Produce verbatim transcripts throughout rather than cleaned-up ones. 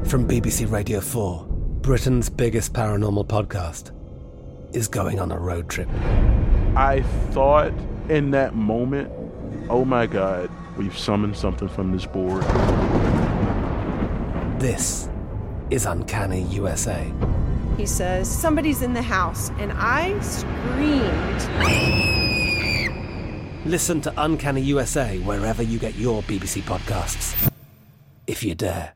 From B B C Radio four, Britain's biggest paranormal podcast is going on a road trip. I thought in that moment, oh my God, we've summoned something from this board. This is Uncanny U S A. He says, somebody's in the house, and I screamed. Listen to Uncanny U S A wherever you get your B B C podcasts, if you dare.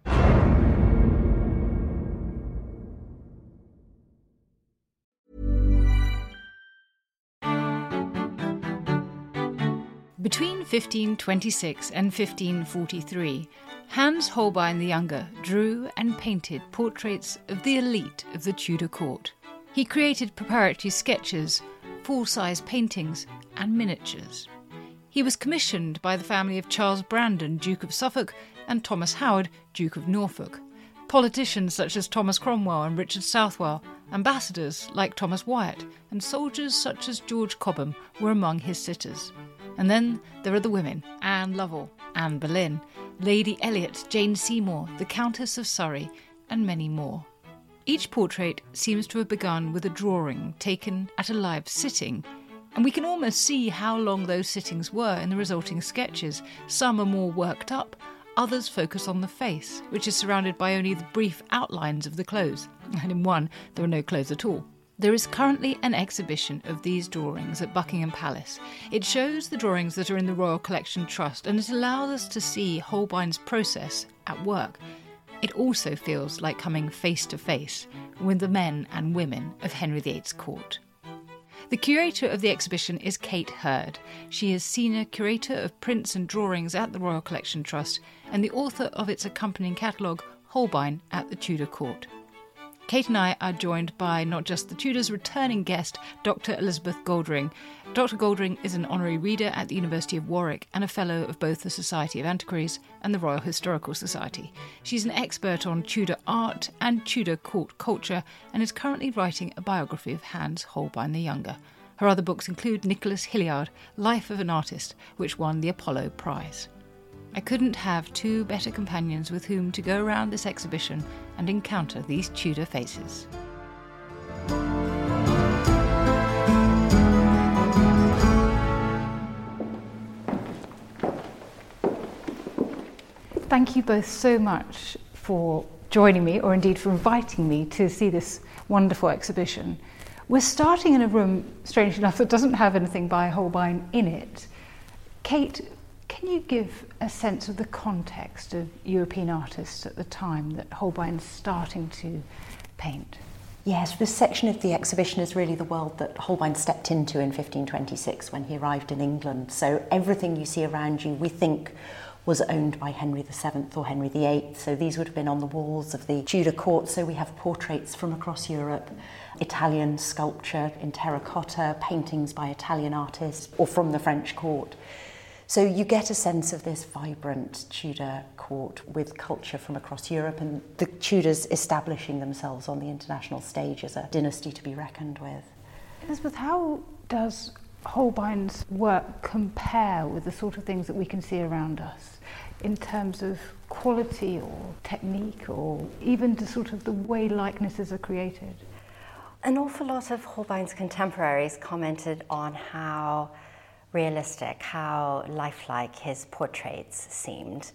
Between fifteen twenty-six and fifteen forty-three, Hans Holbein the Younger drew and painted portraits of the elite of the Tudor court. He created preparatory sketches, full-size paintings, and miniatures. He was commissioned by the family of Charles Brandon, Duke of Suffolk, and Thomas Howard, Duke of Norfolk. Politicians such as Thomas Cromwell and Richard Southwell, ambassadors like Thomas Wyatt, and soldiers such as George Cobham were among his sitters. And then there are the women: Anne Lovell, Anne Boleyn, Lady Elliot, Jane Seymour, the Countess of Surrey, and many more. Each portrait seems to have begun with a drawing taken at a live sitting, and we can almost see how long those sittings were in the resulting sketches. Some are more worked up, others focus on the face, which is surrounded by only the brief outlines of the clothes, and in one there are no clothes at all. There is currently an exhibition of these drawings at Buckingham Palace. It shows the drawings that are in the Royal Collection Trust, and it allows us to see Holbein's process at work. It also feels like coming face to face with the men and women of Henry the eighth's court. The curator of the exhibition is Kate Hurd. She is Senior Curator of Prints and Drawings at the Royal Collection Trust and the author of its accompanying catalogue, Holbein at the Tudor Court. Kate and I are joined by not just the Tudors' returning guest, Doctor Elizabeth Goldring. Doctor Goldring is an honorary reader at the University of Warwick and a fellow of both the Society of Antiquaries and the Royal Historical Society. She's an expert on Tudor art and Tudor court culture and is currently writing a biography of Hans Holbein the Younger. Her other books include Nicholas Hilliard, Life of an Artist, which won the Apollo Prize. I couldn't have two better companions with whom to go around this exhibition and encounter these Tudor faces. Thank you both so much for joining me, or indeed for inviting me to see this wonderful exhibition. We're starting in a room, strangely enough, that doesn't have anything by Holbein in it. Kate, can you give a sense of the context of European artists at the time that Holbein's starting to paint? Yes, this section of the exhibition is really the world that Holbein stepped into in fifteen twenty-six when he arrived in England. So everything you see around you, we think, was owned by Henry the seventh or Henry the eighth. So these would have been on the walls of the Tudor court. So we have portraits from across Europe, Italian sculpture in terracotta, paintings by Italian artists, or from the French court. So you get a sense of this vibrant Tudor court with culture from across Europe and the Tudors establishing themselves on the international stage as a dynasty to be reckoned with. Elizabeth, how does Holbein's work compare with the sort of things that we can see around us in terms of quality or technique or even the sort of the way likenesses are created? An awful lot of Holbein's contemporaries commented on how realistic, how lifelike his portraits seemed.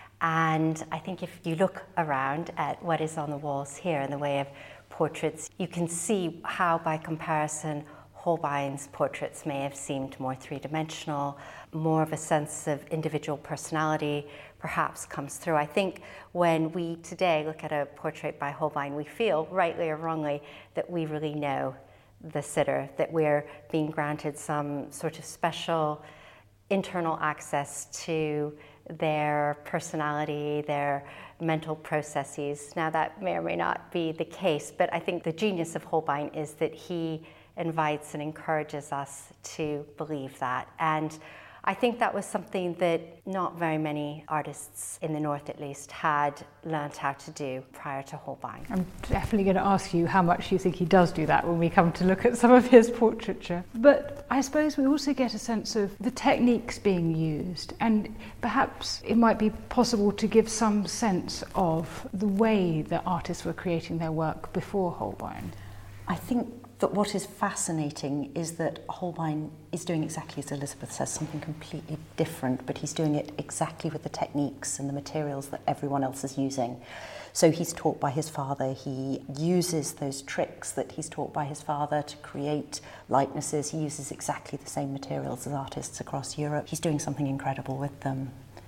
And I think if you look around at what is on the walls here in the way of portraits, you can see how, by comparison, Holbein's portraits may have seemed more three-dimensional, more of a sense of individual personality perhaps comes through. I think when we today look at a portrait by Holbein, we feel, rightly or wrongly, that we really know the sitter, that we're being granted some sort of special internal access to their personality, their mental processes. Now that may or may not be the case, but I think the genius of Holbein is that he invites and encourages us to believe that. And I think that was something that not very many artists, in the north at least, had learned how to do prior to Holbein. I'm definitely going to ask you how much you think he does do that when we come to look at some of his portraiture. But I suppose we also get a sense of the techniques being used, and perhaps it might be possible to give some sense of the way that artists were creating their work before Holbein. I think that what is fascinating is that Holbein is doing exactly as Elizabeth says, something completely different, but he's doing it exactly with the techniques and the materials that everyone else is using. So he's taught by his father, he uses those tricks that he's taught by his father to create likenesses. He uses exactly the same materials as artists across Europe. He's doing something incredible with them.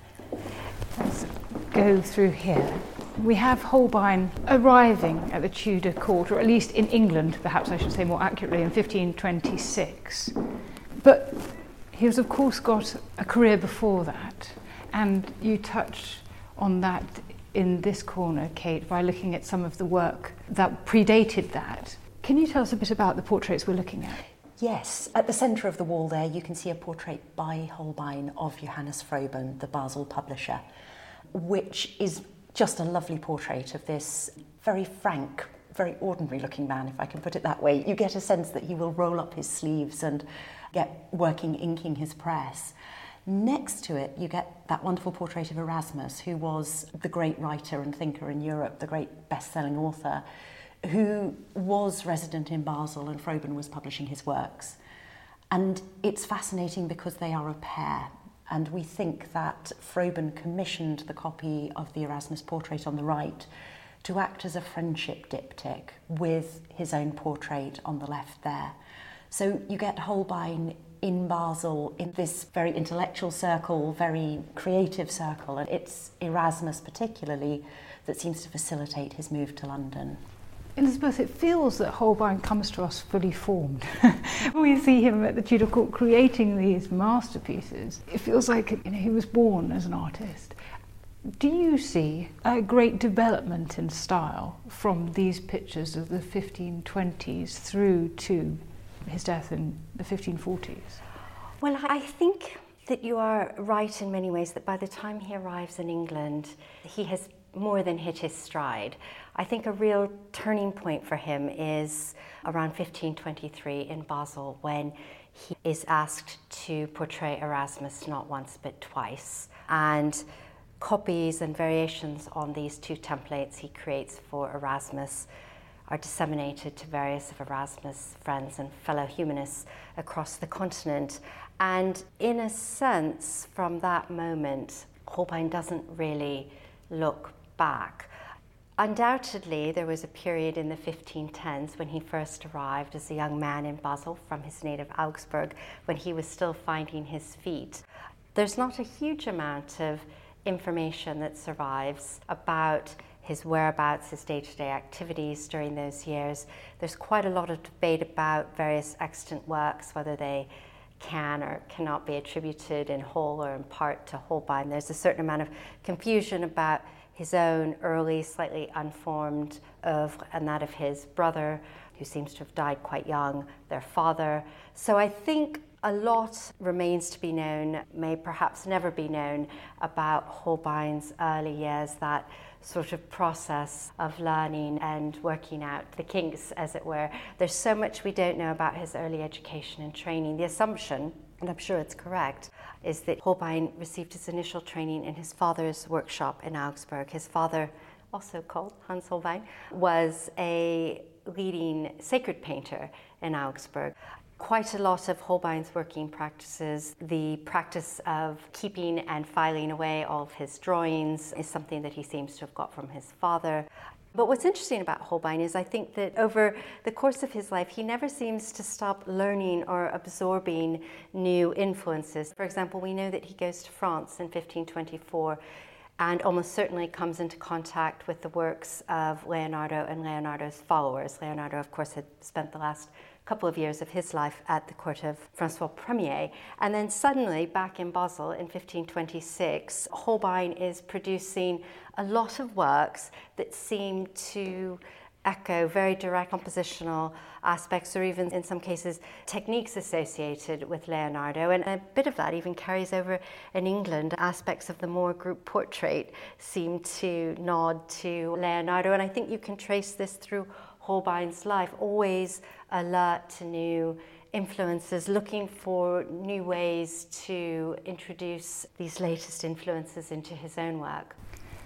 Let's go through here. We have Holbein arriving at the Tudor court, or at least in England, perhaps I should say more accurately, in fifteen twenty-six. But he has, of course, got a career before that, and you touch on that in this corner, Kate, by looking at some of the work that predated that. Can you tell us a bit about the portraits we're looking at? Yes, at the centre of the wall there you can see a portrait by Holbein of Johannes Froben, the Basel publisher, which is just a lovely portrait of this very frank, very ordinary looking man, if I can put it that way. You get a sense that he will roll up his sleeves and get working inking his press. Next to it, you get that wonderful portrait of Erasmus, who was the great writer and thinker in Europe, the great best-selling author, who was resident in Basel, and Froben was publishing his works. And it's fascinating because they are a pair. And we think that Froben commissioned the copy of the Erasmus portrait on the right to act as a friendship diptych with his own portrait on the left there. So you get Holbein in Basel in this very intellectual circle, very creative circle, and it's Erasmus particularly that seems to facilitate his move to London. Elizabeth, it feels that Holbein comes to us fully formed. We see him at the Tudor court creating these masterpieces. It feels like, you know, he was born as an artist. Do you see a great development in style from these pictures of the fifteen twenties through to his death in the fifteen forties? Well, I think that you are right in many ways, that by the time he arrives in England, he has more than hit his stride. I think a real turning point for him is around fifteen twenty-three in Basel, when he is asked to portray Erasmus not once but twice. And copies and variations on these two templates he creates for Erasmus are disseminated to various of Erasmus' friends and fellow humanists across the continent. And in a sense, from that moment, Holbein doesn't really look back. Undoubtedly, there was a period in the fifteen tens when he first arrived as a young man in Basel from his native Augsburg, when he was still finding his feet. There's not a huge amount of information that survives about his whereabouts, his day-to-day activities during those years. There's quite a lot of debate about various extant works, whether they can or cannot be attributed in whole or in part to Holbein. There's a certain amount of confusion about his own early, slightly unformed oeuvre and that of his brother, who seems to have died quite young, their father. So I think a lot remains to be known, may perhaps never be known, about Holbein's early years, that sort of process of learning and working out the kinks, as it were. There's so much we don't know about his early education and training. The assumption, and I'm sure it's correct, is that Holbein received his initial training in his father's workshop in Augsburg. His father, also called Hans Holbein, was a leading sacred painter in Augsburg. Quite a lot of Holbein's working practices, the practice of keeping and filing away all of his drawings, is something that he seems to have got from his father. But what's interesting about Holbein is I think that over the course of his life, he never seems to stop learning or absorbing new influences. For example, we know that he goes to France in fifteen twenty-four and almost certainly comes into contact with the works of Leonardo and Leonardo's followers. Leonardo, of course, had spent the last couple of years of his life at the court of Francois Premier. And then suddenly, back in Basel in fifteen twenty-six, Holbein is producing a lot of works that seem to echo very direct compositional aspects, or even in some cases techniques associated with Leonardo. And a bit of that even carries over in England. Aspects of the more group portrait seem to nod to Leonardo, and I think you can trace this through Holbein's life, always alert to new influences, looking for new ways to introduce these latest influences into his own work.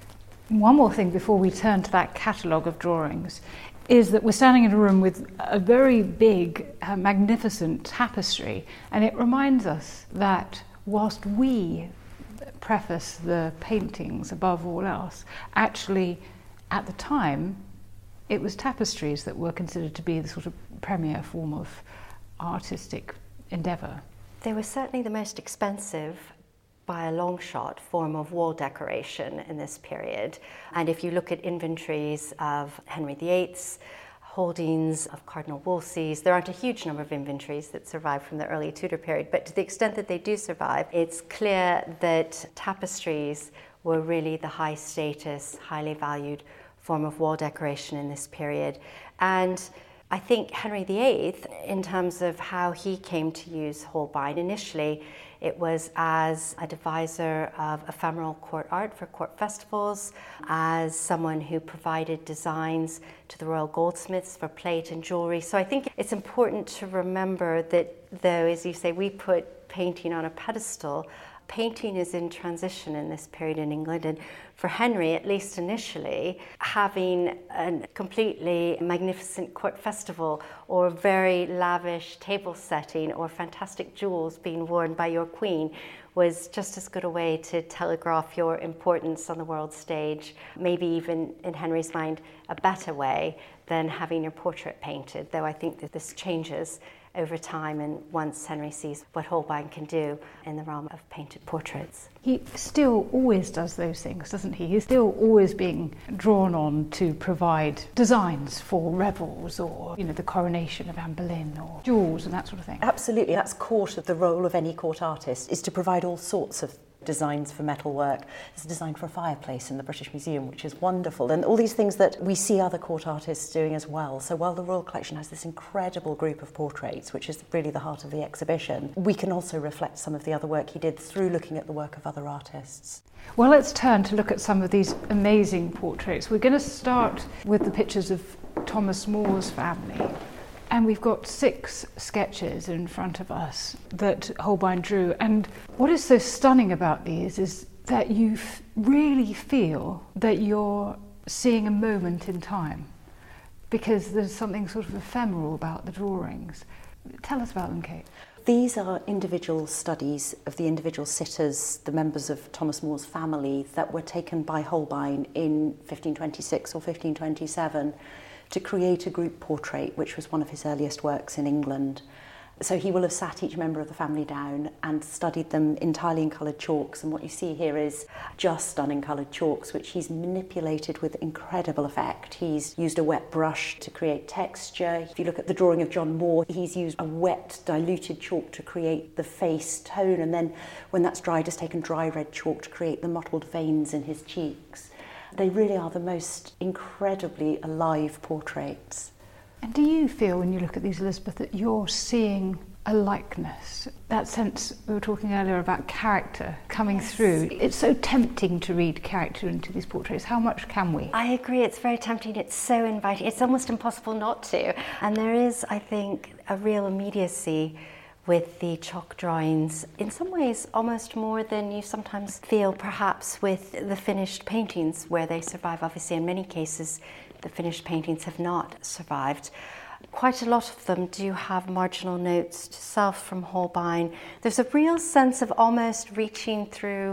One more thing before we turn to that catalogue of drawings is that we're standing in a room with a very big, uh, magnificent tapestry, and it reminds us that whilst we preface the paintings above all else, actually at the time it was tapestries that were considered to be the sort of premier form of artistic endeavour. They were certainly the most expensive, by a long shot, form of wall decoration in this period. And if you look at inventories of Henry the Eighth's, holdings of Cardinal Wolsey's, there aren't a huge number of inventories that survive from the early Tudor period, but to the extent that they do survive, it's clear that tapestries were really the high status, highly valued form of wall decoration in this period. And I think Henry the Eighth, in terms of how he came to use Holbein, initially it was as a deviser of ephemeral court art for court festivals, as someone who provided designs to the royal goldsmiths for plate and jewellery. So I think it's important to remember that, though, as you say, we put painting on a pedestal, painting is in transition in this period in England, and for Henry, at least initially, having a completely magnificent court festival or a very lavish table setting or fantastic jewels being worn by your queen was just as good a way to telegraph your importance on the world stage, maybe even in Henry's mind a better way than having your portrait painted, though I think that this changes over time and once Henry sees what Holbein can do in the realm of painted portraits. He still always does those things, doesn't he? He's still always being drawn on to provide designs for revels or, you know, the coronation of Anne Boleyn or jewels and that sort of thing. Absolutely, that's core to the role of any court artist, is to provide all sorts of designs for metalwork. There's a design for a fireplace in the British Museum, which is wonderful, and all these things that we see other court artists doing as well. So while the Royal Collection has this incredible group of portraits, which is really the heart of the exhibition, we can also reflect some of the other work he did through looking at the work of other artists. Well, let's turn to look at some of these amazing portraits. We're going to start with the pictures of Thomas More's family. And we've got six sketches in front of us that Holbein drew. And what is so stunning about these is that you f- really feel that you're seeing a moment in time, because there's something sort of ephemeral about the drawings. Tell us about them, Kate. These are individual studies of the individual sitters, the members of Thomas More's family, that were taken by Holbein in fifteen twenty-six or fifteen twenty-seven to create a group portrait, which was one of his earliest works in England. So he will have sat each member of the family down and studied them entirely in coloured chalks, and what you see here is just done in coloured chalks, which he's manipulated with incredible effect. He's used a wet brush to create texture. If you look at the drawing of John Moore, he's used a wet diluted chalk to create the face tone, and then when that's dried, has taken dry red chalk to create the mottled veins in his cheeks. They really are the most incredibly alive portraits. And do you feel, when you look at these, Elizabeth, that you're seeing a likeness? That sense, we were talking earlier about character coming yes. through. It's so tempting to read character into these portraits. How much can we? I agree, it's very tempting. It's so inviting. It's almost impossible not to. And there is, I think, a real immediacy with the chalk drawings, in some ways almost more than you sometimes feel perhaps with the finished paintings, where they survive. Obviously, in many cases, the finished paintings have not survived. Quite a lot of them do have marginal notes to self from Holbein. There's a real sense of almost reaching through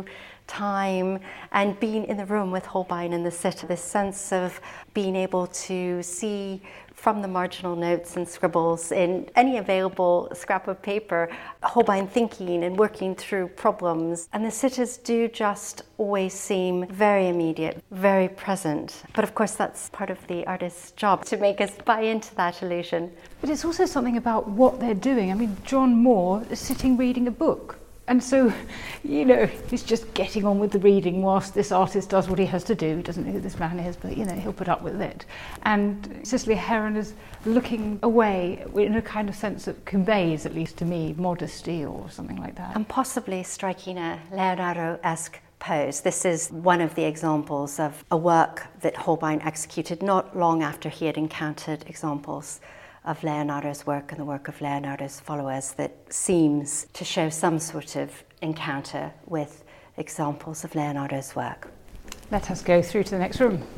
time and being in the room with Holbein and the sitter, this sense of being able to see from the marginal notes and scribbles in any available scrap of paper, Holbein thinking and working through problems. And the sitters do just always seem very immediate, very present. But of course, that's part of the artist's job, to make us buy into that illusion. But it's also something about what they're doing. I mean, John Moore is sitting reading a book. And so, you know, he's just getting on with the reading whilst this artist does what he has to do. He doesn't know who this man is, but, you know, he'll put up with it. And Cicely Heron is looking away in a kind of sense that conveys, at least to me, modesty or something like that. And possibly striking a Leonardo-esque pose. This is one of the examples of a work that Holbein executed not long after he had encountered examples of Leonardo's work and the work of Leonardo's followers that seems to show some sort of encounter with examples of Leonardo's work. Let us go through to the next room.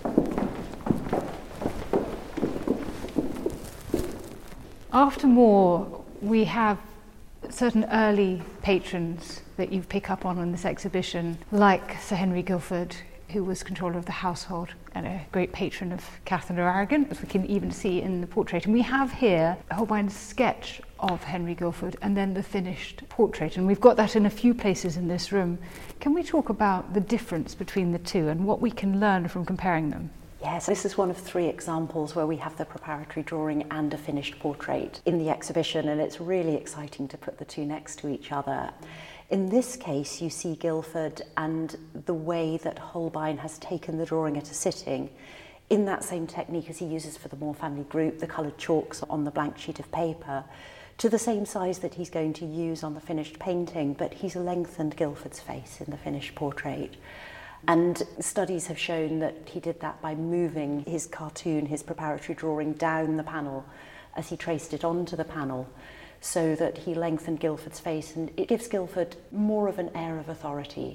After More, we have certain early patrons that you pick up on in this exhibition, like Sir Henry Guildford, who was controller of the household and a great patron of Catherine of Aragon, as we can even see in the portrait. And we have here Holbein's sketch of Henry Guildford and then the finished portrait. And we've got that in a few places in this room. Can we talk about the difference between the two and what we can learn from comparing them? Yes, this is one of three examples where we have the preparatory drawing and a finished portrait in the exhibition, and it's really exciting to put the two next to each other. In this case, you see Guildford and the way that Holbein has taken the drawing at a sitting in that same technique as he uses for the More family group, the coloured chalks on the blank sheet of paper, to the same size that he's going to use on the finished painting, but he's lengthened Guildford's face in the finished portrait. And studies have shown that he did that by moving his cartoon, his preparatory drawing, down the panel as he traced it onto the panel, so that he lengthened Guildford's face, and it gives Guildford more of an air of authority,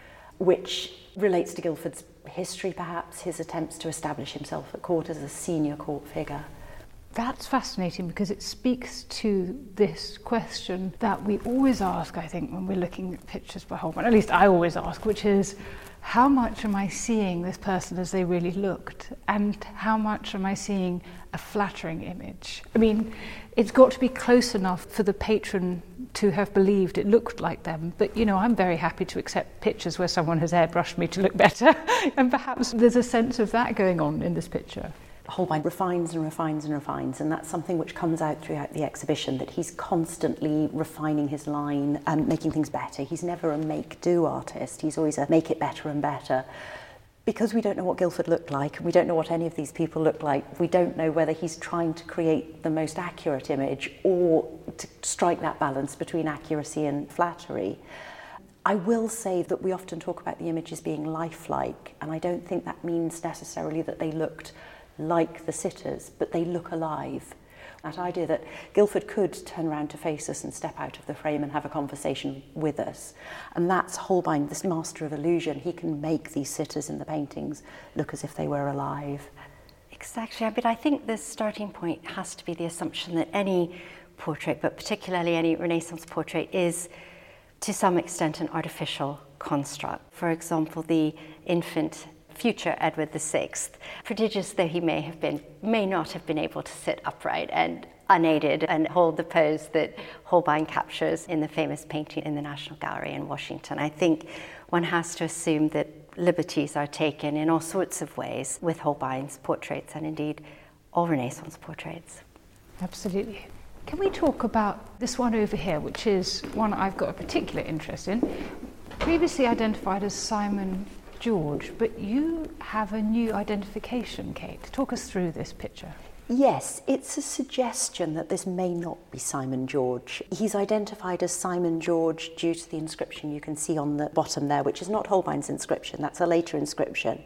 which relates to Guildford's history perhaps, his attempts to establish himself at court as a senior court figure. That's fascinating because it speaks to this question that we always ask, I think, when we're looking at pictures by Holbein, at least I always ask, which is, how much am I seeing this person as they really looked? And how much am I seeing a flattering image? I mean, it's got to be close enough for the patron to have believed it looked like them. But, you know, I'm very happy to accept pictures where someone has airbrushed me to look better. And perhaps there's a sense of that going on in this picture. Holbein refines and refines and refines, and that's something which comes out throughout the exhibition, that he's constantly refining his line and making things better. He's never a make-do artist, he's always a make it better and better. Because we don't know what Guildford looked like, and we don't know what any of these people look like, we don't know whether he's trying to create the most accurate image or to strike that balance between accuracy and flattery. I will say that we often talk about the images being lifelike, and I don't think that means necessarily that they looked like the sitters, but they look alive. That idea that Guildford could turn around to face us and step out of the frame and have a conversation with us. And that's Holbein, this master of illusion. He can make these sitters in the paintings look as if they were alive. Exactly, but I think the starting point has to be the assumption that any portrait, but particularly any Renaissance portrait, is to some extent an artificial construct. For example, the infant future Edward the Sixth, prodigious though he may have been, may not have been able to sit upright and unaided and hold the pose that Holbein captures in the famous painting in the National Gallery in Washington. I think one has to assume that liberties are taken in all sorts of ways with Holbein's portraits and indeed all Renaissance portraits. Absolutely. Can we talk about this one over here, which is one I've got a particular interest in, previously identified as Simon George, but you have a new identification, Kate. Talk us through this picture. Yes, it's a suggestion that this may not be Simon George. He's identified as Simon George due to the inscription you can see on the bottom there, which is not Holbein's inscription, that's a later inscription,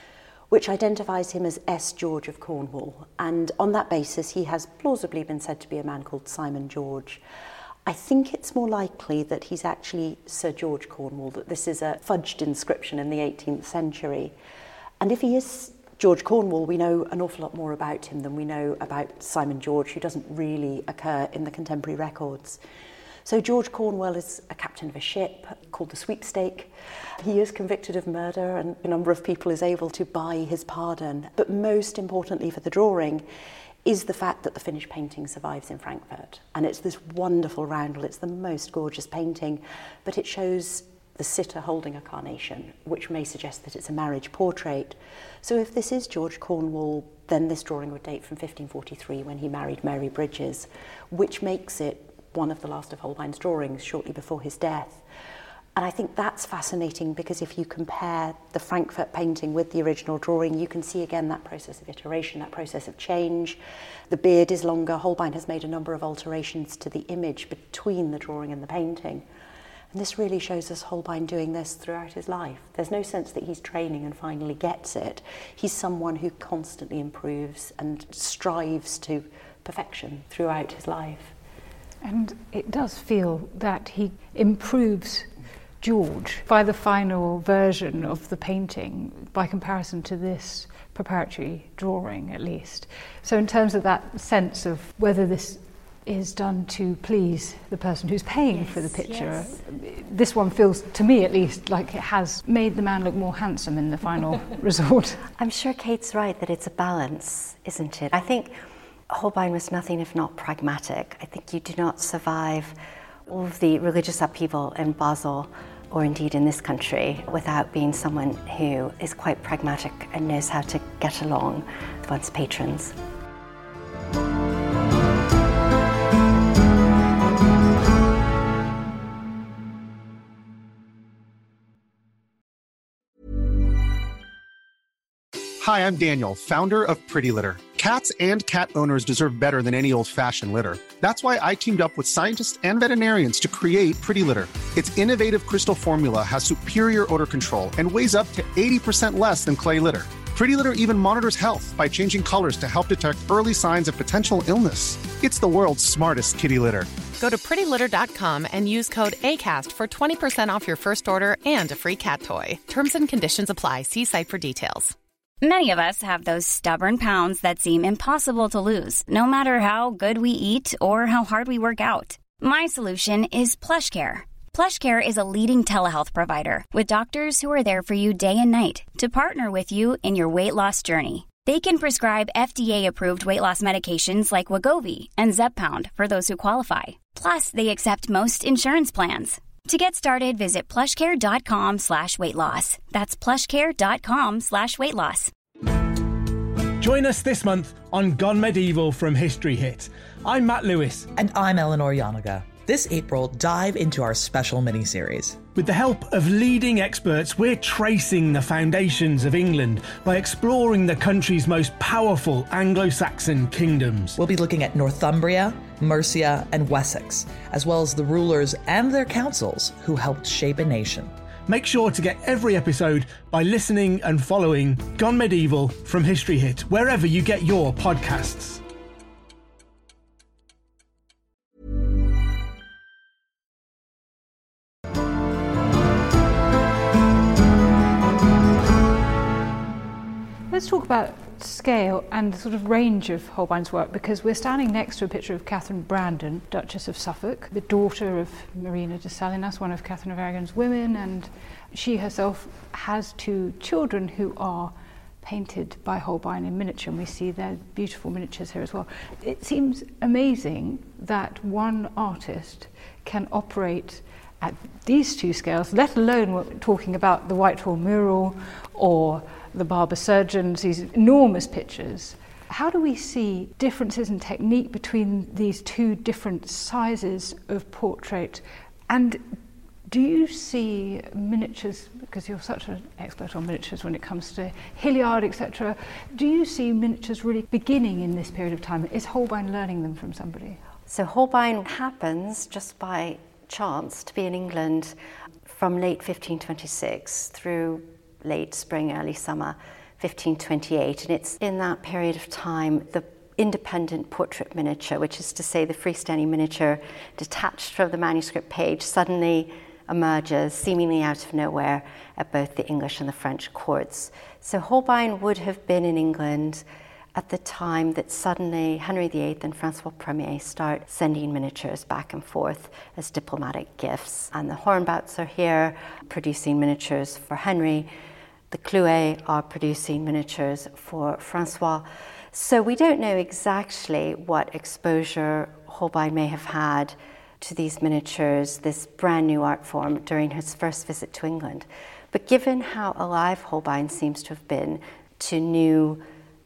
which identifies him as S. George of Cornwall. And on that basis, he has plausibly been said to be a man called Simon George. I think it's more likely that he's actually Sir George Cornwall, that this is a fudged inscription in the eighteenth century. And if he is George Cornwall, we know an awful lot more about him than we know about Simon George, who doesn't really occur in the contemporary records. So George Cornwall is a captain of a ship called the Sweepstake. He is convicted of murder, and a number of people is able to buy his pardon. But most importantly for the drawing is the fact that the finished painting survives in Frankfurt. And it's this wonderful roundel, it's the most gorgeous painting, but it shows the sitter holding a carnation, which may suggest that it's a marriage portrait. So if this is George Cornwall, then this drawing would date from fifteen forty-three, when he married Mary Bridges, which makes it one of the last of Holbein's drawings shortly before his death. And I think that's fascinating because if you compare the Frankfurt painting with the original drawing, you can see again that process of iteration, that process of change. The beard is longer. Holbein has made a number of alterations to the image between the drawing and the painting. And this really shows us Holbein doing this throughout his life. There's no sense that he's training and finally gets it. He's someone who constantly improves and strives to perfection throughout his life. And it does feel that he improves George by the final version of the painting by comparison to this preparatory drawing, at least. So in terms of that sense of whether this is done to please the person who's paying yes, for the picture, yes. This one feels, to me at least, like it has made the man look more handsome in the final resort. I'm sure Kate's right that it's a balance, isn't it? I think Holbein was nothing if not pragmatic. I think you do not survive all of the religious upheaval in Basel, or indeed in this country, without being someone who is quite pragmatic and knows how to get along with one's patrons. Hi, I'm Daniel, founder of Pretty Litter. Cats and cat owners deserve better than any old-fashioned litter. That's why I teamed up with scientists and veterinarians to create Pretty Litter. Its innovative crystal formula has superior odor control and weighs up to eighty percent less than clay litter. Pretty Litter even monitors health by changing colors to help detect early signs of potential illness. It's the world's smartest kitty litter. Go to pretty litter dot com and use code ACAST for twenty percent off your first order and a free cat toy. Terms and conditions apply. See site for details. Many of us have those stubborn pounds that seem impossible to lose, no matter how good we eat or how hard we work out. My solution is PlushCare. PlushCare is a leading telehealth provider with doctors who are there for you day and night to partner with you in your weight loss journey. They can prescribe F D A-approved weight loss medications like Wegovy and Zepbound for those who qualify. Plus, they accept most insurance plans. To get started, visit plushcare.com slash weight loss. That's plushcare.com slash weight loss. Join us this month on Gone Medieval from History Hit. I'm Matt Lewis. And I'm Eleanor Yanaga. This April, dive into our special mini-series. With the help of leading experts, we're tracing the foundations of England by exploring the country's most powerful Anglo-Saxon kingdoms. We'll be looking at Northumbria, Mercia, and Wessex, as well as the rulers and their councils who helped shape a nation. Make sure to get every episode by listening and following Gone Medieval from History Hit, wherever you get your podcasts. Let's talk about scale and the sort of range of Holbein's work, because we're standing next to a picture of Catherine Brandon, Duchess of Suffolk, the daughter of Marina de Salinas, one of Catherine of Aragon's women, and she herself has two children who are painted by Holbein in miniature, and we see their beautiful miniatures here as well. It seems amazing that one artist can operate at these two scales, let alone we're talking about the Whitehall mural or the Barber Surgeons, these enormous pictures. How do we see differences in technique between these two different sizes of portrait? And do you see miniatures, because you're such an expert on miniatures when it comes to Hilliard, et cetera, do you see miniatures really beginning in this period of time? Is Holbein learning them from somebody? So Holbein happens just by chance to be in England from late fifteen twenty-six through late spring, early summer, fifteen twenty-eight. And it's in that period of time the independent portrait miniature, which is to say the freestanding miniature detached from the manuscript page, suddenly emerges seemingly out of nowhere at both the English and the French courts. So Holbein would have been in England at the time that suddenly Henry the Eighth and Francois Premier start sending miniatures back and forth as diplomatic gifts. And the Hornbouts are here producing miniatures for Henry. The Clouets are producing miniatures for Francois. So we don't know exactly what exposure Holbein may have had to these miniatures, this brand new art form, during his first visit to England. But given how alive Holbein seems to have been to new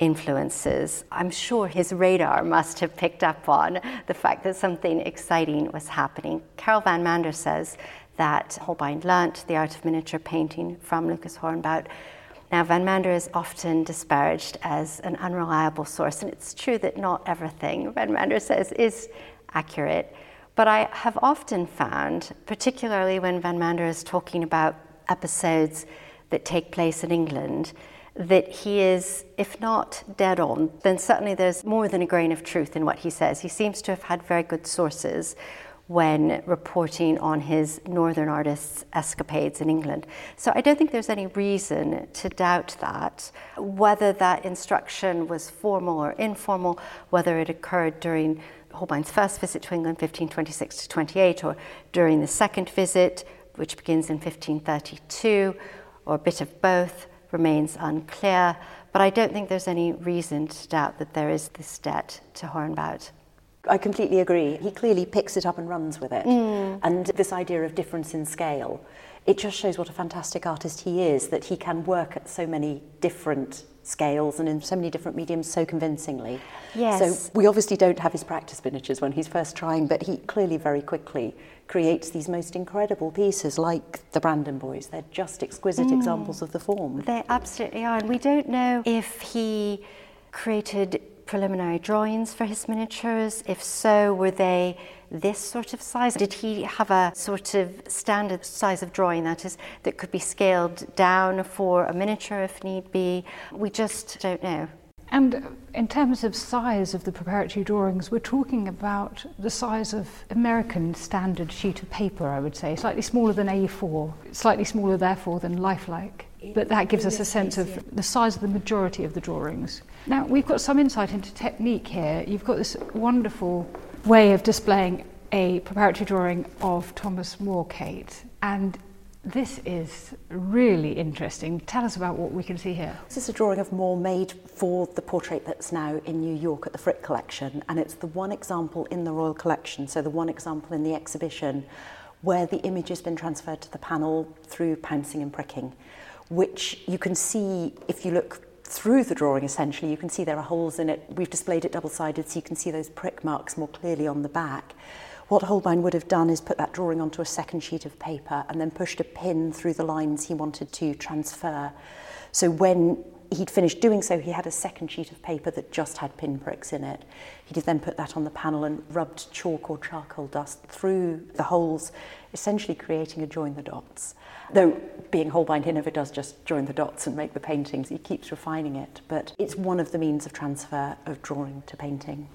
influences. I'm sure his radar must have picked up on the fact that something exciting was happening. Carol van Mander says that Holbein learnt the art of miniature painting from Lucas Hornbout. Now, Van Mander is often disparaged as an unreliable source, and it's true that not everything Van Mander says is accurate. But I have often found, particularly when Van Mander is talking about episodes that take place in England, that he is, if not dead on, then certainly there's more than a grain of truth in what he says. He seems to have had very good sources when reporting on his northern artists' escapades in England. So I don't think there's any reason to doubt that. Whether that instruction was formal or informal, whether it occurred during Holbein's first visit to England, fifteen twenty-six to twenty-eight, or during the second visit, which begins in fifteen thirty-two, or a bit of both, remains unclear. But I don't think there's any reason to doubt that there is this debt to Hornbout. I completely agree. He clearly picks it up and runs with it. Mm. And this idea of difference in scale, it just shows what a fantastic artist he is, that he can work at so many different scales and in so many different mediums so convincingly. Yes. So we obviously don't have his practice miniatures when he's first trying, but he clearly very quickly creates these most incredible pieces like the Brandon Boys. They're just exquisite mm. examples of the form. They absolutely are. And we don't know if he created preliminary drawings for his miniatures. If so, were they this sort of size? Did he have a sort of standard size of drawing, that is, that could be scaled down for a miniature if need be? We just don't know. And in terms of size of the preparatory drawings, we're talking about the size of American standard sheet of paper, I would say, slightly smaller than A four, slightly smaller therefore than lifelike. But that gives us a sense of the size of the majority of the drawings. Now, we've got some insight into technique here. You've got this wonderful way of displaying a preparatory drawing of Thomas More Kate, and this is really interesting. Tell us about what we can see here. This is a drawing of More made for the portrait that's now in New York at the Frick Collection, and it's the one example in the Royal Collection, so the one example in the exhibition where the image has been transferred to the panel through pouncing and pricking, which you can see if you look through the drawing. Essentially, you can see there are holes in it. We've displayed it double-sided, so you can see those prick marks more clearly on the back. What Holbein would have done is put that drawing onto a second sheet of paper and then pushed a pin through the lines he wanted to transfer. So when he'd finished doing so, he had a second sheet of paper that just had pin pricks in it. He'd then put that on the panel and rubbed chalk or charcoal dust through the holes, essentially creating a join the dots. Though, being Holbein, he never does just join the dots and make the paintings. He keeps refining it, but it's one of the means of transfer of drawing to painting.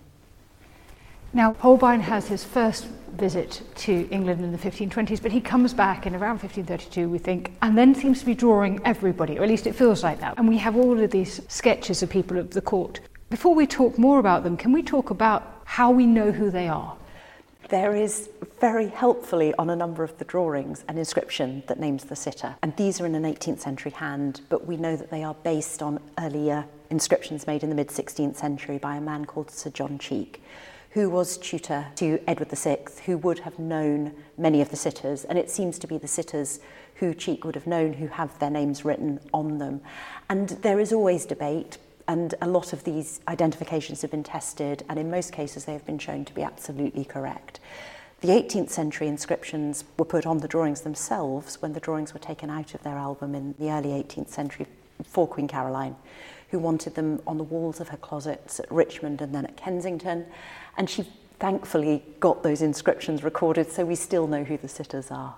Now, Holbein has his first visit to England in the fifteen twenties, but he comes back in around fifteen thirty-two, we think, and then seems to be drawing everybody, or at least it feels like that. And we have all of these sketches of people of the court. Before we talk more about them, can we talk about how we know who they are? There is very helpfully on a number of the drawings an inscription that names the sitter. And these are in an eighteenth century hand, but we know that they are based on earlier inscriptions made in the mid-sixteenth century by a man called Sir John Cheek, who was tutor to Edward the Sixth, who would have known many of the sitters. And it seems to be the sitters who Cheek would have known who have their names written on them. And there is always debate, and a lot of these identifications have been tested, and in most cases they have been shown to be absolutely correct. The eighteenth century inscriptions were put on the drawings themselves when the drawings were taken out of their album in the early eighteenth century for Queen Caroline, who wanted them on the walls of her closets at Richmond and then at Kensington. And she thankfully got those inscriptions recorded, so we still know who the sitters are.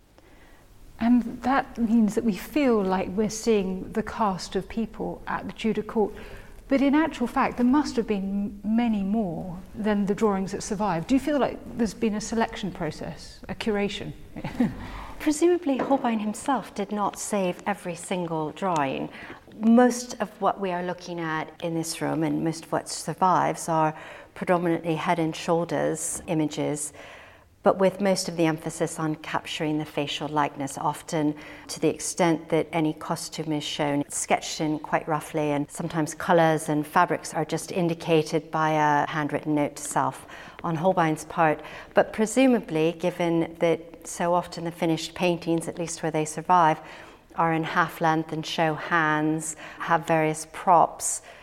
And that means that we feel like we're seeing the cast of people at the Tudor court. But in actual fact, there must have been many more than the drawings that survived. Do you feel like there's been a selection process, a curation? Presumably Holbein himself did not save every single drawing. Most of what we are looking at in this room, and most of what survives, are predominantly head and shoulders images, but with most of the emphasis on capturing the facial likeness, often to the extent that any costume is shown, it's sketched in quite roughly, and sometimes colours and fabrics are just indicated by a handwritten note to self on Holbein's part. But presumably, given that so often the finished paintings, at least where they survive, are in half length and show hands, have various props,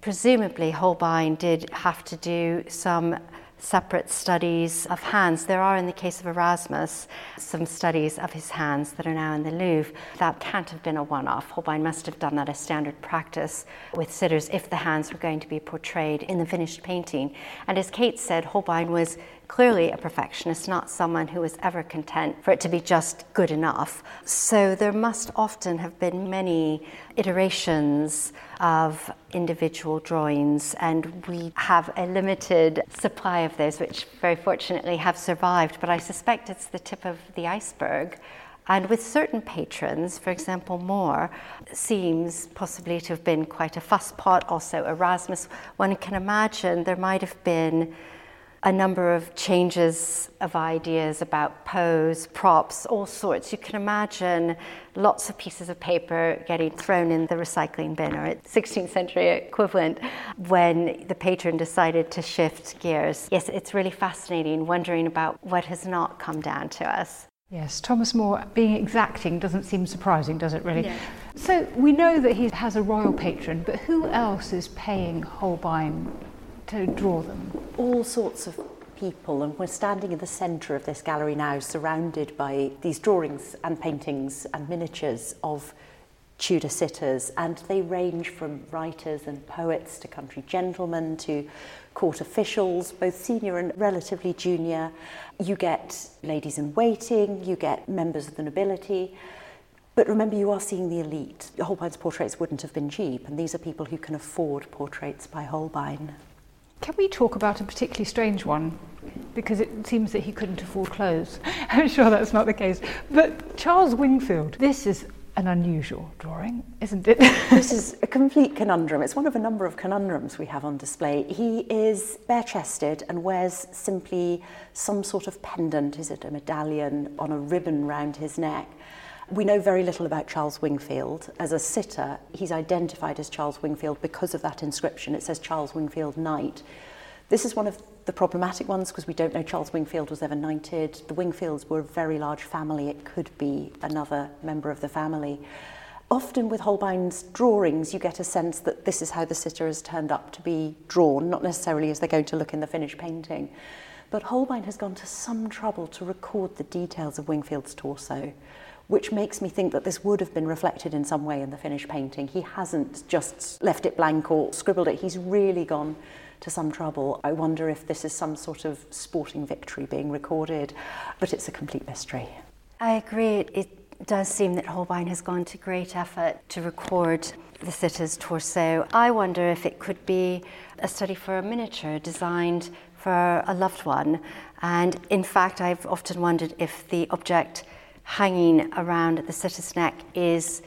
presumably Holbein did have to do some separate studies of hands. There are, in the case of Erasmus, some studies of his hands that are now in the Louvre. That can't have been a one-off. Holbein must have done that as standard practice with sitters if the hands were going to be portrayed in the finished painting. And as Kate said, Holbein was clearly a perfectionist, not someone who was ever content for it to be just good enough. So there must often have been many iterations of individual drawings, and we have a limited supply of those, which very fortunately have survived, but I suspect it's the tip of the iceberg. And with certain patrons, for example, More seems possibly to have been quite a fusspot. Also Erasmus, one can imagine there might have been a number of changes of ideas about pose, props, all sorts. You can imagine lots of pieces of paper getting thrown in the recycling bin, or its sixteenth century equivalent, when the patron decided to shift gears. Yes, it's really fascinating wondering about what has not come down to us. Yes, Thomas More being exacting doesn't seem surprising, does it really? Yeah. So we know that he has a royal patron, but who else is paying Holbein to draw them? All sorts of people, and we're standing in the centre of this gallery now, surrounded by these drawings and paintings and miniatures of Tudor sitters, and they range from writers and poets to country gentlemen to court officials, both senior and relatively junior. You get ladies in waiting, you get members of the nobility. But remember, you are seeing the elite. Holbein's portraits wouldn't have been cheap, and these are people who can afford portraits by Holbein. Can we talk about a particularly strange one? Because it seems that he couldn't afford clothes. I'm sure that's not the case. But Charles Wingfield, this is an unusual drawing, isn't it? This is a complete conundrum. It's one of a number of conundrums we have on display. He is bare-chested and wears simply some sort of pendant, is it a medallion, on a ribbon round his neck. We know very little about Charles Wingfield. As a sitter, he's identified as Charles Wingfield because of that inscription. It says Charles Wingfield Knight. This is one of the problematic ones because we don't know Charles Wingfield was ever knighted. The Wingfields were a very large family. It could be another member of the family. Often with Holbein's drawings, you get a sense that this is how the sitter has turned up to be drawn, not necessarily as they're going to look in the finished painting. But Holbein has gone to some trouble to record the details of Wingfield's torso, which makes me think that this would have been reflected in some way in the finished painting. He hasn't just left it blank or scribbled it. He's really gone to some trouble. I wonder if this is some sort of sporting victory being recorded, but it's a complete mystery. I agree. It does seem that Holbein has gone to great effort to record the sitter's torso. I wonder if it could be a study for a miniature designed for a loved one. And in fact, I've often wondered if the object hanging around the sitter's neck is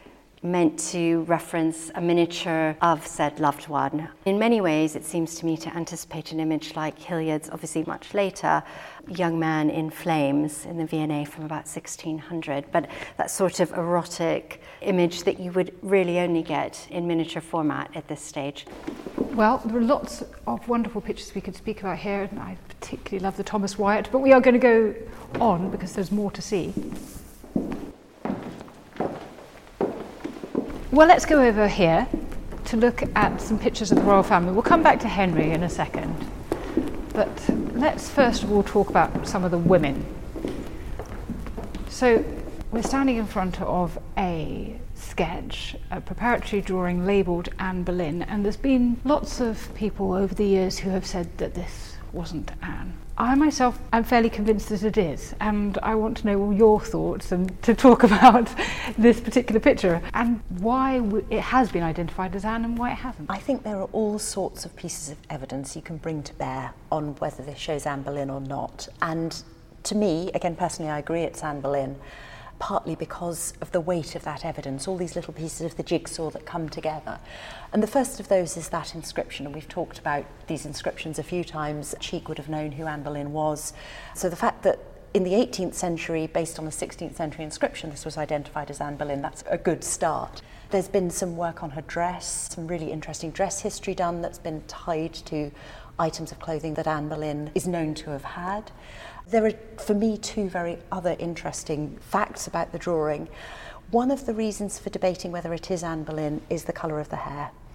meant to reference a miniature of said loved one. In many ways, it seems to me to anticipate an image like Hilliard's, obviously much later, Young Man in Flames in the V and A from about sixteen hundred, but that sort of erotic image that you would really only get in miniature format at this stage. Well, there are lots of wonderful pictures we could speak about here, and I particularly love the Thomas Wyatt, but we are going to go on because there's more to see. Well, let's go over here to look at some pictures of the royal family. We'll come back to Henry in a second, but let's first of all talk about some of the women. So we're standing in front of a sketch, a preparatory drawing labelled Anne Boleyn, and there's been lots of people over the years who have said that this wasn't Anne. I myself am fairly convinced that it is, and I want to know your thoughts and to talk about this particular picture and why it has been identified as Anne and why it hasn't. I think there are all sorts of pieces of evidence you can bring to bear on whether this shows Anne Boleyn or not. And to me, again personally, I agree it's Anne Boleyn, partly because of the weight of that evidence, all these little pieces of the jigsaw that come together. And the first of those is that inscription, and we've talked about these inscriptions a few times. Cheek would have known who Anne Boleyn was. So the fact that in the eighteenth century, based on a sixteenth century inscription, this was identified as Anne Boleyn, that's a good start. There's been some work on her dress, some really interesting dress history done that's been tied to items of clothing that Anne Boleyn is known to have had. There are, for me, two very other interesting facts about the drawing. One of the reasons for debating whether it is Anne Boleyn is the colour of the hair.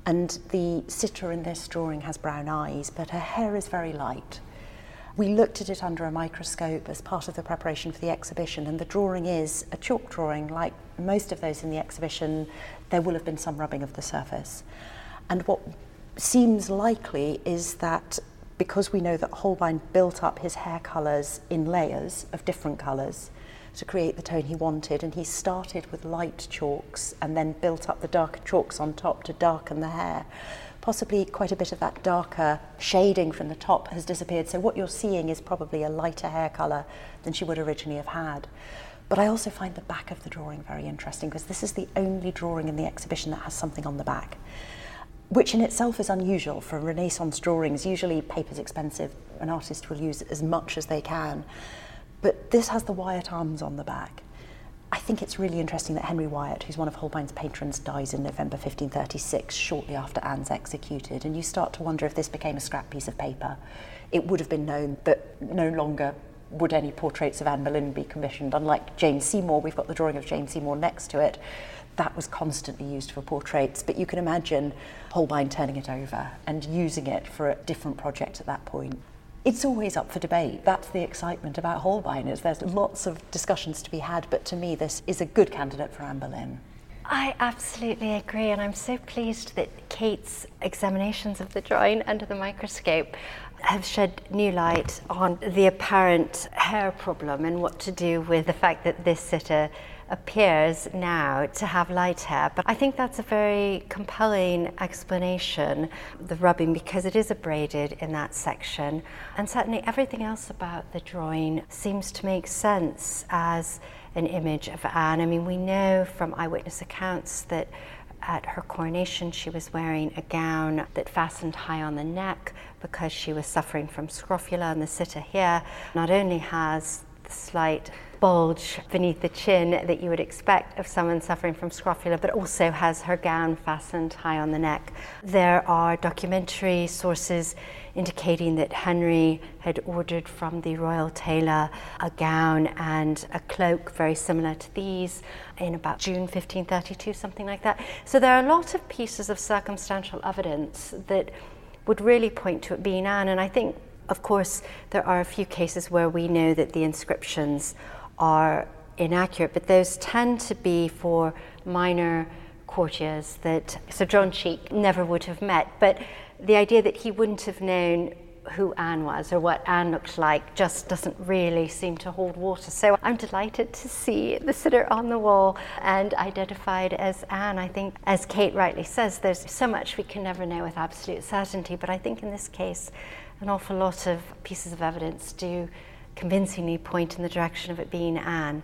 And the sitter in this drawing has brown eyes, but her hair is very light. We looked at it under a microscope as part of the preparation for the exhibition, and the drawing is a chalk drawing. Like most of those in the exhibition, there will have been some rubbing of the surface. And what seems likely is that because we know that Holbein built up his hair colours in layers of different colours to create the tone he wanted, and he started with light chalks and then built up the darker chalks on top to darken the hair. Possibly quite a bit of that darker shading from the top has disappeared, so what you're seeing is probably a lighter hair colour than she would originally have had. But I also find the back of the drawing very interesting, because this is the only drawing in the exhibition that has something on the back, which in itself is unusual for Renaissance drawings. Usually paper's expensive, an artist will use as much as they can, but this has the Wyatt arms on the back. I think it's really interesting that Henry Wyatt, who's one of Holbein's patrons, dies in November fifteen thirty-six, shortly after Anne's executed, and you start to wonder if this became a scrap piece of paper. It would have been known that no longer would any portraits of Anne Boleyn be commissioned. Unlike Jane Seymour, we've got the drawing of Jane Seymour next to it. That was constantly used for portraits, but you can imagine Holbein turning it over and using it for a different project at that point. It's always up for debate. That's the excitement about Holbein, is there's lots of discussions to be had, but to me this is a good candidate for Anne Boleyn. I absolutely agree, and I'm so pleased that Kate's examinations of the drawing under the microscope have shed new light on the apparent hair problem and what to do with the fact that this sitter appears now to have light hair. But I think that's a very compelling explanation, the rubbing, because it is abraded in that section, and certainly everything else about the drawing seems to make sense as an image of Anne. I mean, we know from eyewitness accounts that at her coronation she was wearing a gown that fastened high on the neck because she was suffering from scrofula, and the sitter here not only has the slight bulge beneath the chin that you would expect of someone suffering from scrofula, but also has her gown fastened high on the neck. There are documentary sources indicating that Henry had ordered from the royal tailor a gown and a cloak very similar to these in about June fifteen thirty-two, something like that. So there are a lot of pieces of circumstantial evidence that would really point to it being Anne, and I think, of course, there are a few cases where we know that the inscriptions are inaccurate, but those tend to be for minor courtiers that Sir John Cheek never would have met. But the idea that he wouldn't have known who Anne was or what Anne looked like just doesn't really seem to hold water. So I'm delighted to see the sitter on the wall and identified as Anne. I think, as Kate rightly says, there's so much we can never know with absolute certainty, but I think in this case an awful lot of pieces of evidence do convincingly point in the direction of it being Anne.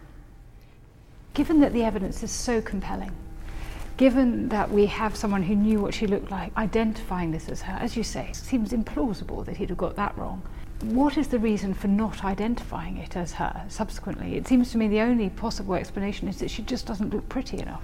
Given that the evidence is so compelling, given that we have someone who knew what she looked like, identifying this as her, as you say, it seems implausible that he'd have got that wrong. What is the reason for not identifying it as her subsequently? It seems to me the only possible explanation is that she just doesn't look pretty enough.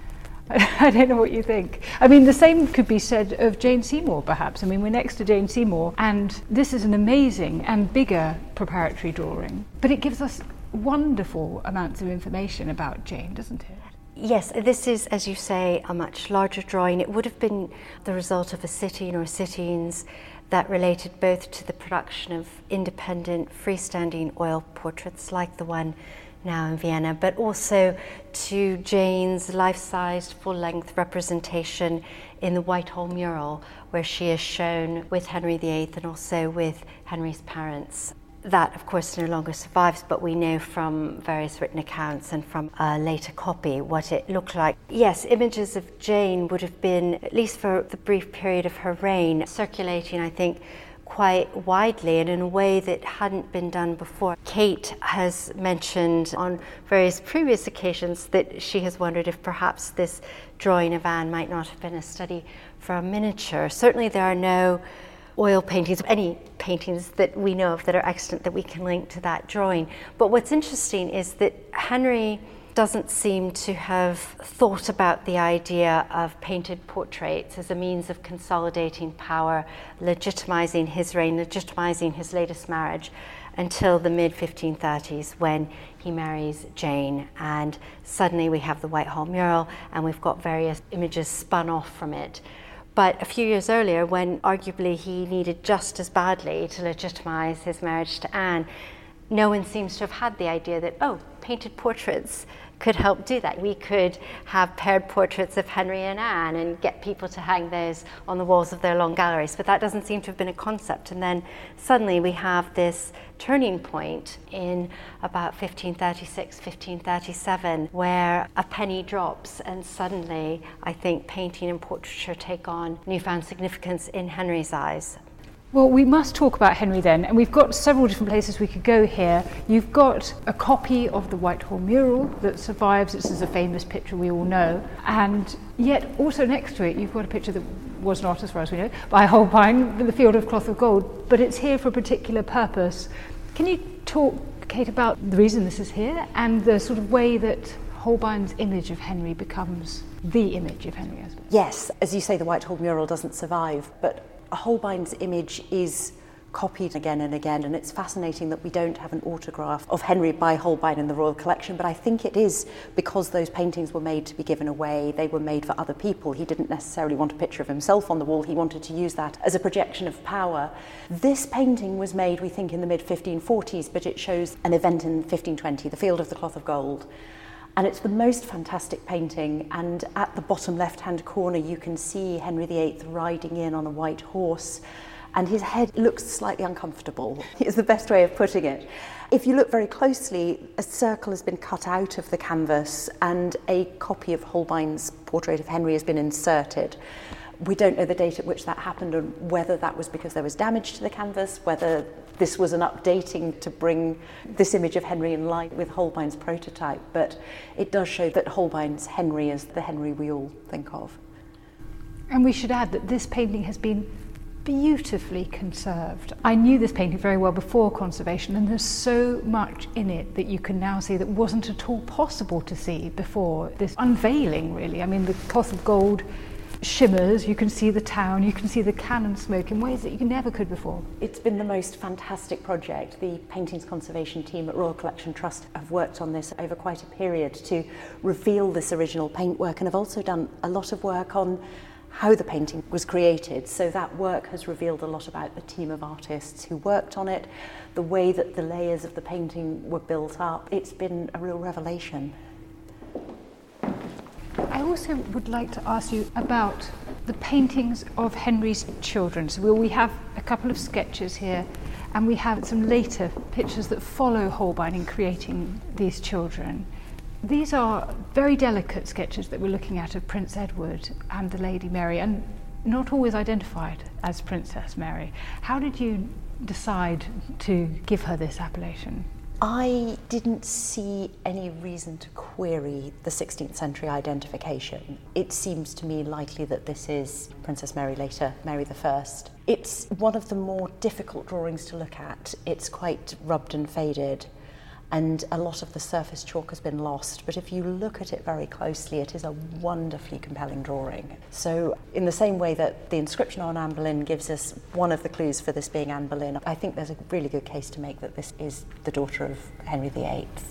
I don't know what you think. I mean, the same could be said of Jane Seymour, perhaps. I mean, we're next to Jane Seymour, and this is an amazing and bigger preparatory drawing, but it gives us wonderful amounts of information about Jane, doesn't it? Yes, this is, as you say, a much larger drawing. It would have been the result of a sitting or sittings that related both to the production of independent, freestanding oil portraits like the one now in Vienna, but also to Jane's life-sized, full-length representation in the Whitehall mural, where she is shown with Henry the Eighth and also with Henry's parents. That, of course, no longer survives, but we know from various written accounts and from a later copy what it looked like. Yes, images of Jane would have been, at least for the brief period of her reign, circulating, I think, quite widely and in a way that hadn't been done before. Kate has mentioned on various previous occasions that she has wondered if perhaps this drawing of Anne might not have been a study for a miniature. Certainly there are no oil paintings, any paintings that we know of that are extant that we can link to that drawing. But what's interesting is that Henry doesn't seem to have thought about the idea of painted portraits as a means of consolidating power, legitimizing his reign, legitimizing his latest marriage until the mid fifteen thirties when he marries Jane, and suddenly we have the Whitehall mural and we've got various images spun off from it. But a few years earlier, when arguably he needed just as badly to legitimize his marriage to Anne, no one seems to have had the idea that, oh, painted portraits could help do that. We could have paired portraits of Henry and Anne and get people to hang those on the walls of their long galleries, but that doesn't seem to have been a concept. And then suddenly we have this turning point in about fifteen thirty-six, fifteen thirty-seven, where a penny drops, and suddenly I think painting and portraiture take on newfound significance in Henry's eyes. Well, we must talk about Henry then, and we've got several different places we could go here. You've got a copy of the Whitehall mural that survives. This is a famous picture we all know, and yet also next to it you've got a picture that was not, as far as we know, by Holbein, the Field of Cloth of Gold, but it's here for a particular purpose. Can you talk, Kate, about the reason this is here and the sort of way that Holbein's image of Henry becomes the image of Henry, I suppose? Yes, as you say, the Whitehall mural doesn't survive, but Holbein's image is copied again and again, and it's fascinating that we don't have an autograph of Henry by Holbein in the Royal Collection, but I think it is because those paintings were made to be given away. They were made for other people. He didn't necessarily want a picture of himself on the wall. He wanted to use that as a projection of power. This painting was made, we think, in the mid fifteen forties, but it shows an event in fifteen twenty, the Field of the Cloth of Gold. And it's the most fantastic painting, and at the bottom left-hand corner you can see Henry the Eighth riding in on a white horse, and his head looks slightly uncomfortable, is the best way of putting it. If you look very closely, a circle has been cut out of the canvas and a copy of Holbein's portrait of Henry has been inserted. We don't know the date at which that happened, and whether that was because there was damage to the canvas, whether this was an updating to bring this image of Henry in line with Holbein's prototype, but it does show that Holbein's Henry is the Henry we all think of. And we should add that this painting has been beautifully conserved. I knew this painting very well before conservation, and there's so much in it that you can now see that wasn't at all possible to see before this unveiling, really. I mean, the cloth of gold shimmers, you can see the town, you can see the cannon smoke in ways that you never could before. It's been the most fantastic project. The Paintings Conservation team at Royal Collection Trust have worked on this over quite a period to reveal this original paintwork, and have also done a lot of work on how the painting was created. So that work has revealed a lot about the team of artists who worked on it, the way that the layers of the painting were built up. It's been a real revelation. I also would like to ask you about the paintings of Henry's children. So we have a couple of sketches here, and we have some later pictures that follow Holbein in creating these children. These are very delicate sketches that we're looking at of Prince Edward and the Lady Mary, and not always identified as Princess Mary. How did you decide to give her this appellation? I didn't see any reason to query the sixteenth century identification. It seems to me likely that this is Princess Mary, later Mary the First. It's one of the more difficult drawings to look at. It's quite rubbed and faded, and a lot of the surface chalk has been lost, but if you look at it very closely, it is a wonderfully compelling drawing. So in the same way that the inscription on Anne Boleyn gives us one of the clues for this being Anne Boleyn, I think there's a really good case to make that this is the daughter of Henry the Eighth.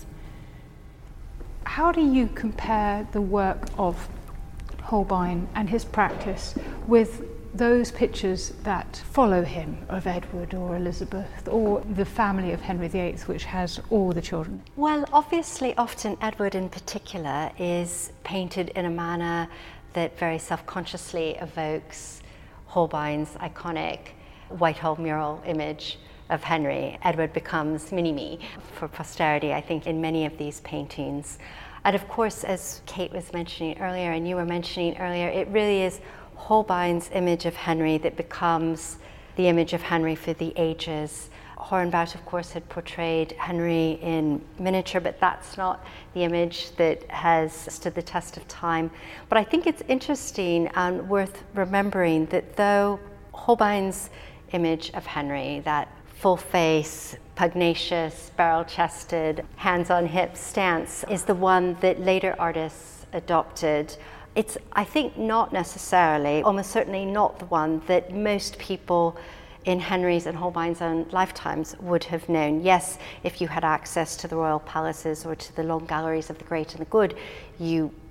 How do you compare the work of Holbein and his practice with those pictures that follow him of Edward or Elizabeth or the family of Henry the Eighth, which has all the children? Well, obviously, often Edward in particular is painted in a manner that very self-consciously evokes Holbein's iconic Whitehall mural image of Henry. Edward becomes mini-me for posterity, I think, in many of these paintings. And of course, as Kate was mentioning earlier, and you were mentioning earlier, it really is Holbein's image of Henry that becomes the image of Henry for the ages. Hornbout, of course, had portrayed Henry in miniature, but that's not the image that has stood the test of time. But I think it's interesting and worth remembering that though Holbein's image of Henry, that full face, pugnacious, barrel-chested, hands-on-hips stance, is the one that later artists adopted, it's, I think, not necessarily, almost certainly not the one that most people in Henry's and Holbein's own lifetimes would have known. Yes, if you had access to the royal palaces or to the long galleries of the great and the good, you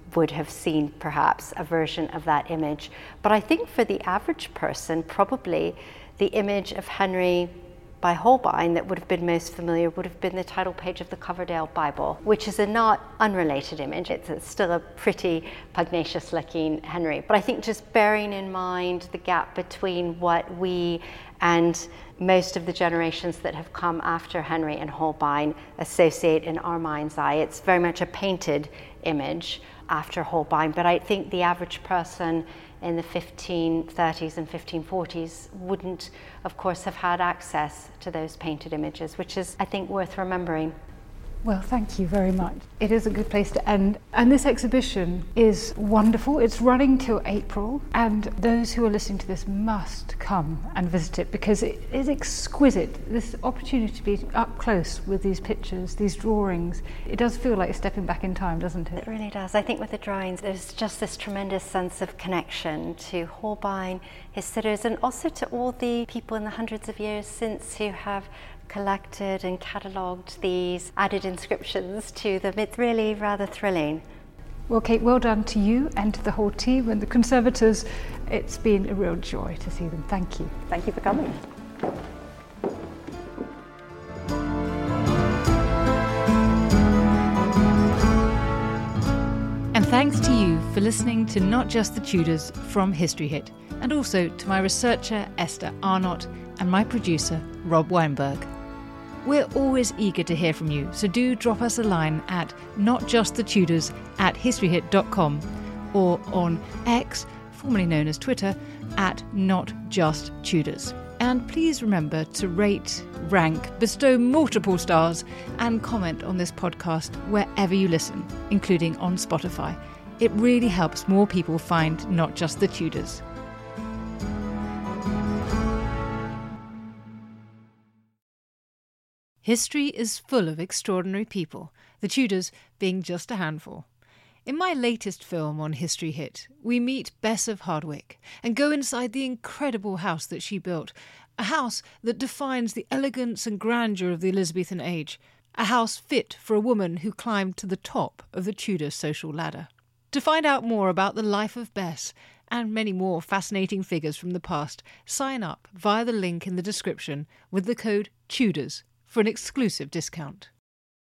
would have seen perhaps a version of that image. But I think for the average person, probably the image of Henry by Holbein that would have been most familiar would have been the title page of the Coverdale Bible, which is a not unrelated image. It's, it's still a pretty pugnacious looking Henry. But I think just bearing in mind the gap between what we and most of the generations that have come after Henry and Holbein associate in our mind's eye, it's very much a painted image after Holbein. But I think the average person in the fifteen thirties and fifteen forties wouldn't, of course, have had access to those painted images, which is, I think, worth remembering. Well, thank you very much. It is a good place to end. And this exhibition is wonderful. It's running till April, and those who are listening to this must come and visit it because it is exquisite. This opportunity to be up close with these pictures, these drawings, it does feel like stepping back in time, doesn't it? It really does. I think with the drawings, there's just this tremendous sense of connection to Holbein, his sitters, and also to all the people in the hundreds of years since who have collected and catalogued these, added inscriptions to them. It's really rather thrilling. Well, Kate, well done to you and to the whole team and the conservators. It's been a real joy to see them. Thank you. Thank you for coming. And thanks to you for listening to Not Just the Tudors from History Hit, and also to my researcher Esther Arnott and my producer Rob Weinberg. We're always eager to hear from you, so do drop us a line at notjustthetudors at historyhit dot com or on X, formerly known as Twitter, at notjusttudors. And please remember to rate, rank, bestow multiple stars and comment on this podcast wherever you listen, including on Spotify. It really helps more people find Not Just the Tudors. History is full of extraordinary people, the Tudors being just a handful. In my latest film on History Hit, we meet Bess of Hardwick and go inside the incredible house that she built, a house that defines the elegance and grandeur of the Elizabethan age, a house fit for a woman who climbed to the top of the Tudor social ladder. To find out more about the life of Bess and many more fascinating figures from the past, sign up via the link in the description with the code TUDORS for an exclusive discount.